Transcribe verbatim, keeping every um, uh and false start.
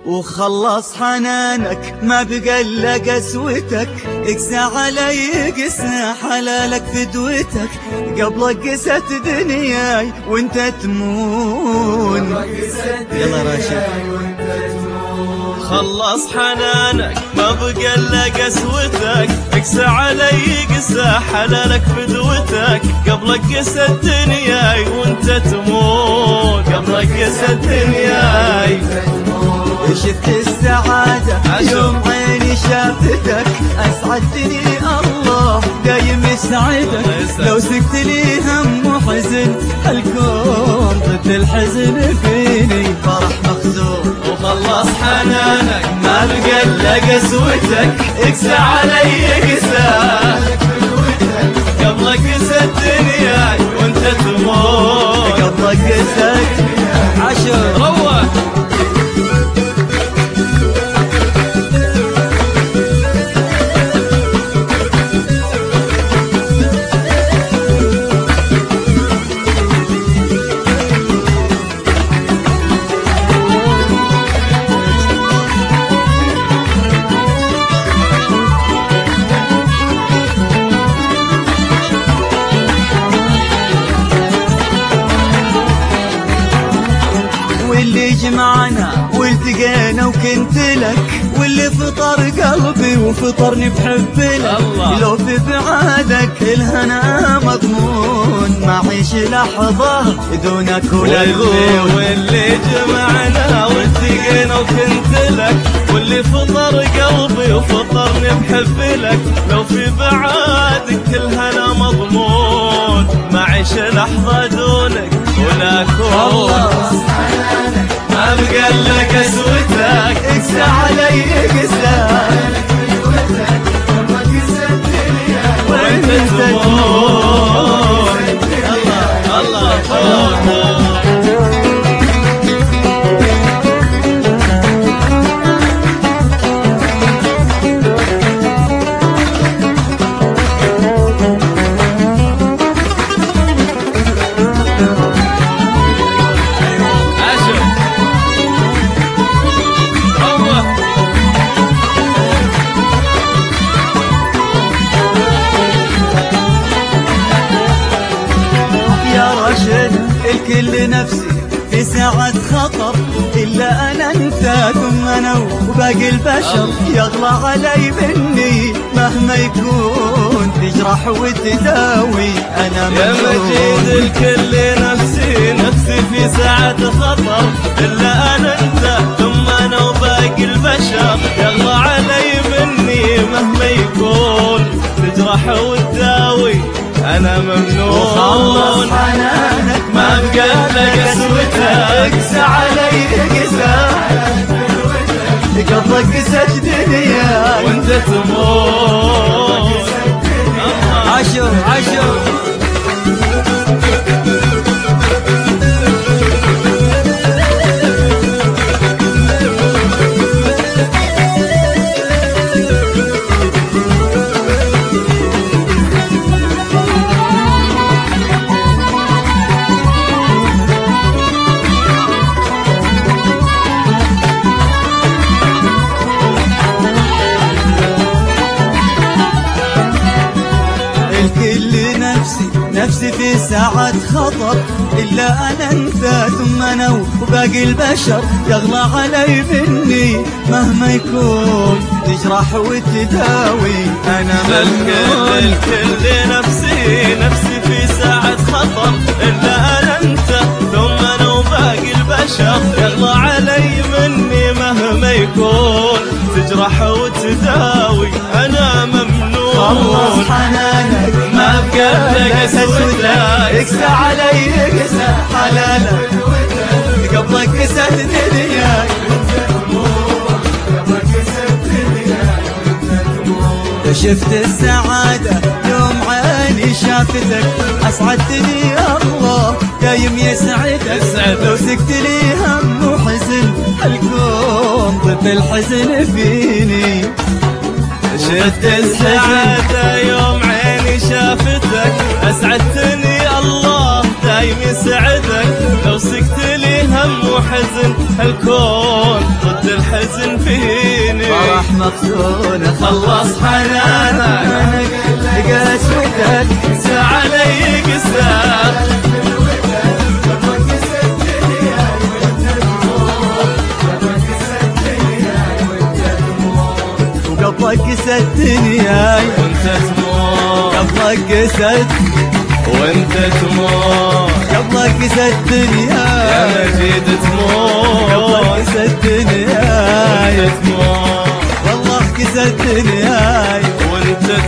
وخلص حنانك ما بقى الا قسوتك، اقسى علي قسى حلالك فدوتك، قبلك قست دنياي وانت تمون. يلا راشد خلص حنانك ما بقى الا قسوتك، اقسى علي قسى حلالك فدوتك، قبلك قست دنياي وانت تمون، قبلك قست دنياي. شفت السعادة يوم عيني شافتك، أسعدتني الله دايم يسعدك، لو سكت لي هم وحزن الكون ضد الحزن فيني فرح مخزون. وخلص حنانك ما بقى الا قسوتك، اقسى علي قسى قبلك قست دنياي وانت تموت، قبلك قست عشر روح. واللي جمعنا والتقينا وكنت لك، واللي فطر قلبي وفطرني بحب لك، لو في بعادك الهنا مضمون، ما عيش لحظة دونك ولا يغون. واللي جمعنا والتقينا وكنت لك، واللي فطر قلبي وفطرني بحب لك، لو في بعادك الهنا مضمون، ما عيش لحظة دونك ولا كون. ما بقى الا قسوتك، اقسى علي قسى وانت تموت. الله الله الله. الكل نفسي في ساعة خطر، إلا أنا أنت ثم أنا وباقي البشر، يغلى علي مني مهما يكون، تجرح وتداوي أنا مجنون. يا مجيد الكل نفسي نفسي في ساعة خطر، إلا أنا أنت ثم أنا وباقي البشر، يغلى علي مني مهما يكون، تجرح وتداوي أنا ممنون. وخلص حنانك ما بقى الا قسوتك، اقسى علي قسى قبلك قست دنيا وانت تموت. عشر عشر نفسي في ساعة خطر، إلا أنا أنت ثم أنا وباقي البشر، يغلى علي مني مهما يكون، تجرح وتداوي أنا ممنون. الكل نفسي نفسي في ساعة خطر، إلا أنا أنت ثم أنا وباقي البشر، يغلى علي مني مهما يكون، تجرح وتداوي أنا ممنون. خلص حنانك ما بقى الا قسوتك، اقسى علي قسى حلالك، قبلك قست دنياي شفت السعادة يوم عيني شافتك، أسعدتني الله دايم يسعدك، لو سكت لي هم وحزن الكون ضد الحزن فيني. شفت السعادة يوم عيني شافتك، أسعدتني الله دايم يسعدك، لو سكت لي هم وحزن الكون ضد الحزن الحزن فيني فرح مفتون خلص حنانك قسوتك قسى علي قساك وقبلك قست دنياي وانت تموت قبلك قست وانت تموت قبلك قست دنياي يا مجيد تموت قبلك قست دنياي وانت تموت والله قست دنياي وانت